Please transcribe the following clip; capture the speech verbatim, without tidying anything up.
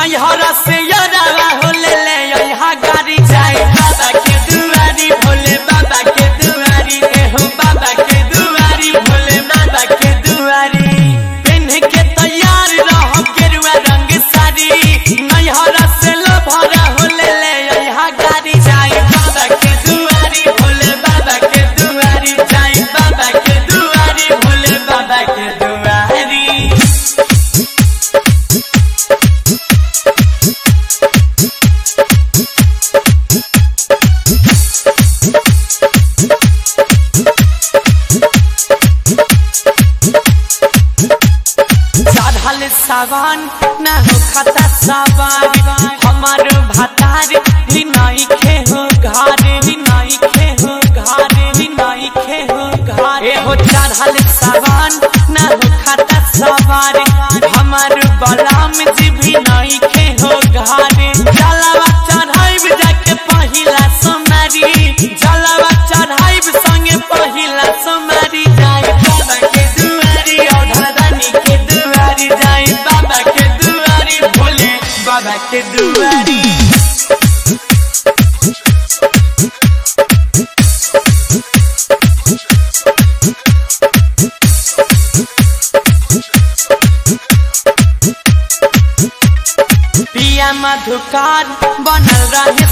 नैहरा से यारा हो ले ले यहाँ गाड़ी जाए बाबा के दुआरी भोले बाबा के दुआरी हो बाबा के दुआरी भोले बाबा के दुआरी पहन के तैयार रहो गेरुआ रंग साड़ी नैहरा से लभरा हो ले ले यहाँ गाड़ी जाए बाबा के दुआरी भोले बाबा के दुआरी जाए बाबा के दुआरी भोले बाबा के दुआरी। सावन न हो खाता सवार हमार भातार ही नहीं खे हो घर ही नहीं खे हो घर ही नहीं खे हो घर हो चढ़ल सावन न हो खाता सवार हमार बलराम जी भी नहीं खे हो घर जलवा चढ़ाइब जाके पहिला सोमवारी जलवा चढ़ाइब संगे पहिला सोमवारी जाए बाबा के दुआरी औधरानी के दुआरी जाए बाबा के दुआरी भोले बाबा के दुआरी। पिया मधुकार बनल रहे